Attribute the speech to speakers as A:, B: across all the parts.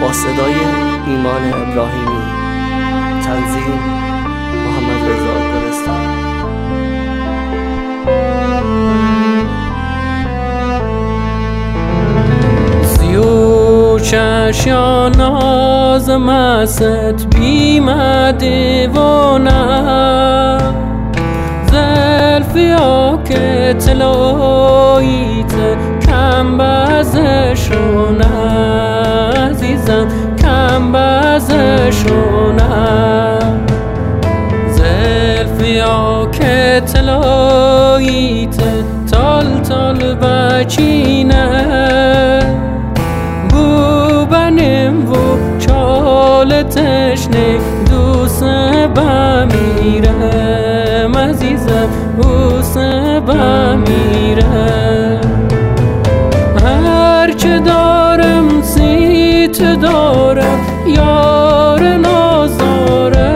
A: با صدای ایمان ابراهیمی، تنظیم محمد رضا گلستان.
B: چشم ناز مست بیمه دیوانه زلفیا که طلاییت کم بزشونه عزیزم کم بزشونه زلفیا که طلاییت تال تال بچینه بنیم و چال تشنه دوست بمیرم عزیزم دوست بمیرم هرچه دارم سیت دارم یار نازاره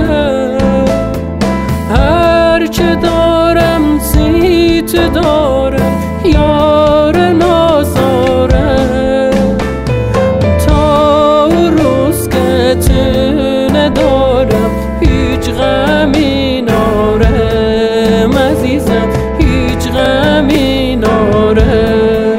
B: هرچه دارم سیت دارم یار نازاره ندارم هیچ غمی نارم عزیزم هیچ غمی نارم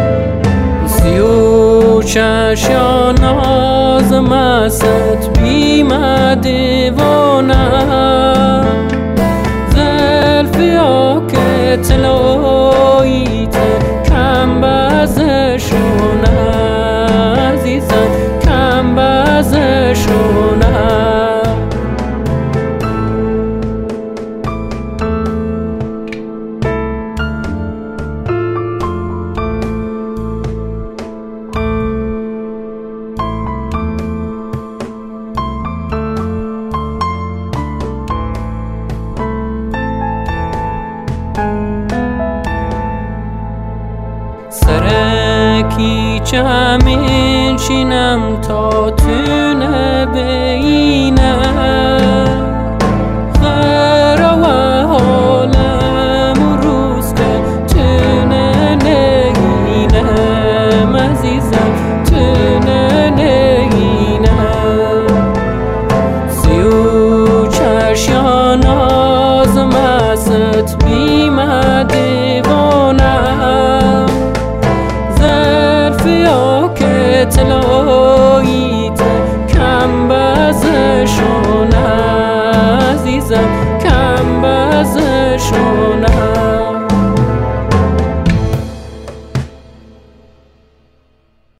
B: چشم ناز مست بیمه دیوانه زلفیا که طلاییت کم بزشونه عزیزم کم بزشونه سرکی چمین شینم تا تونه